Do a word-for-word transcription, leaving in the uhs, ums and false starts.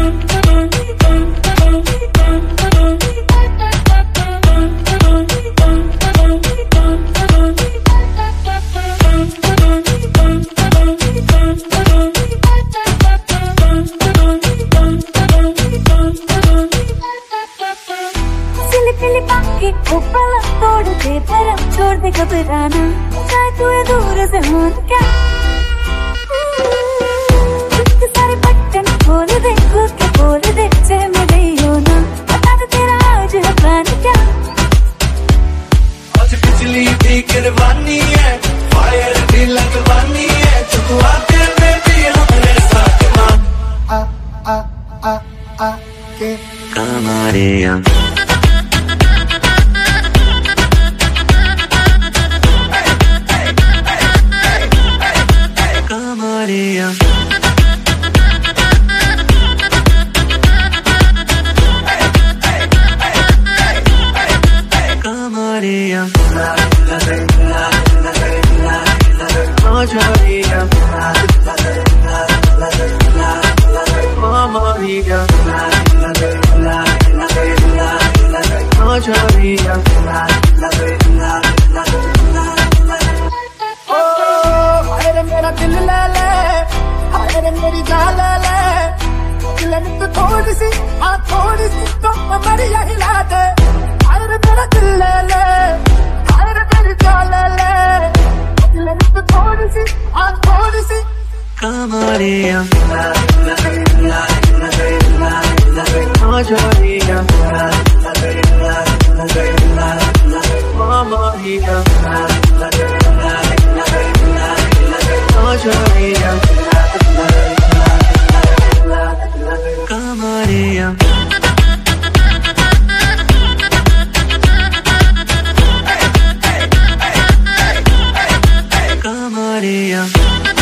तोड़ दे भरम छोड़ दे घबराना, चाहे तू दूर से हो क्या। सारे बटन खोल दे, खुद के बोल दे, चाहे मैं गई हो ना, बता दे तेरा आज है प्लान क्या। आज बिजली भी गिरवानी है, फायर भी लगवानी है, चुकवाते में भी हमारे साथ मां। आ आ आ आ के कमारिया Maria, Maria, Maria, मेरा दिल ले ले, हाय मेरी जान ले ले, दिल में तो थोड़ी सी, हाँ थोड़ी सी तो मरिया हिला दे। हाय मेरा दिल ले ले, हाय मेरी जान ले ले, दिल में तो थोड़ी सी, हाँ थोड़ी सी कमारिया, कमारिया, मामारिया, Maria, Maria, Maria.